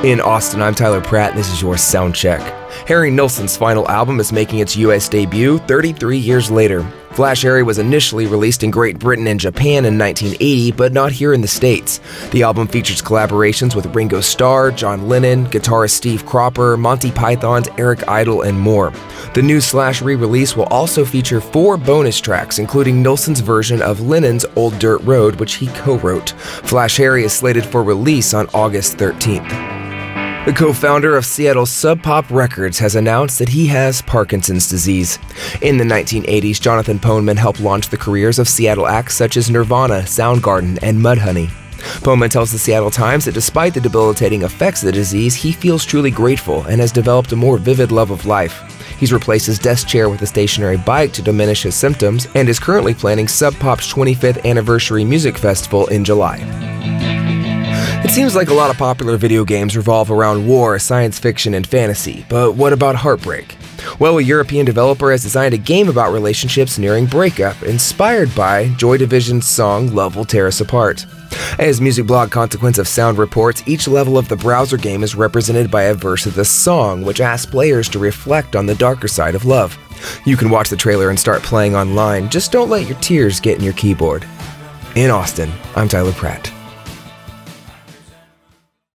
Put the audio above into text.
In Austin, I'm Tyler Pratt, and this is your Sound Check. Harry Nilsson's final album is making its US debut 33 years later. Flash Harry was initially released in Great Britain and Japan in 1980, but not here in the States. The album features collaborations with Ringo Starr, John Lennon, guitarist Steve Cropper, Monty Python's Eric Idle, and more. The new Slash re-release will also feature 4 bonus tracks, including Nilsson's version of Lennon's Old Dirt Road, which he co-wrote. Flash Harry is slated for release on August 13th. The co-founder of Seattle's Sub Pop Records has announced that he has Parkinson's disease. In the 1980s, Jonathan Poneman helped launch the careers of Seattle acts such as Nirvana, Soundgarden, and Mudhoney. Poneman tells the Seattle Times that despite the debilitating effects of the disease, he feels truly grateful and has developed a more vivid love of life. He's replaced his desk chair with a stationary bike to diminish his symptoms and is currently planning Sub Pop's 25th anniversary music festival in July. It seems like a lot of popular video games revolve around war, science fiction, and fantasy, but what about heartbreak? Well, a European developer has designed a game about relationships nearing breakup, inspired by Joy Division's song Love Will Tear Us Apart. As music blog Consequence of Sound reports, each level of the browser game is represented by a verse of the song, which asks players to reflect on the darker side of love. You can watch the trailer and start playing online, just don't let your tears get in your keyboard. In Austin, I'm Tyler Pratt.